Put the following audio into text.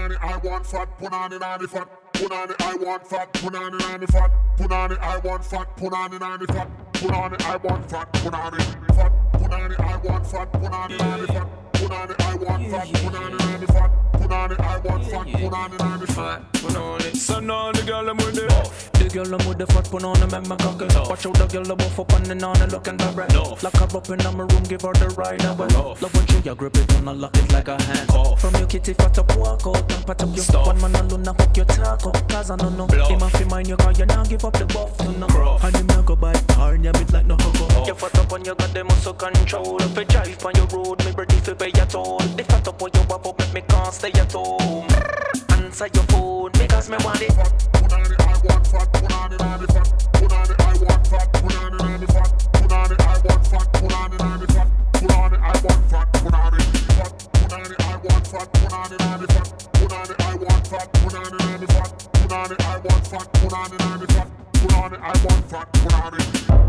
Punani, I want fat. Punani, nani fat. Punani, I want fat. Punani, nani fat. Punani, I want fat. Punani, nani fat. Punani, I want fat. Punani, fat. Punani, I want fat. Punani, nani fat. Punani, I want fat. Punani, nani fat. Punani, I want fat. Punani, nani fat. Punani. So now the girl I'm with the buff. The girl I'm with the fat punani make my cocky. Watch out the girl I'm buff up on the nani looking direct. Lock her up in my room, give her the ride away. Love when you grip it and I lock it like a hand. From your kitty fat up, walk out and pat up your stuff. One man alone and hook your talk up. Cause I don't know. Him a fi mind you cause you now give up the buff to no. And him now go by car and you bit like no hooker. You fat up on you got the muscle control. If you drive on your road, me ready fi pay your toll. The fat up on you wap up make me can't stay at home. Answer your phone because me want it. Punani, I want fat. Punani, nani fat. Punani, I want fat. Punani, nani fat. Punani, I want fat. Punani, nani fat. Punani, I want fat. Punani, fat. Punani, I want fat. Punani, nani fat. Punani, I want fat. Punani, nani fat. Punani, I want fat. Punani, nani fat. Punani, I want fat. Punani.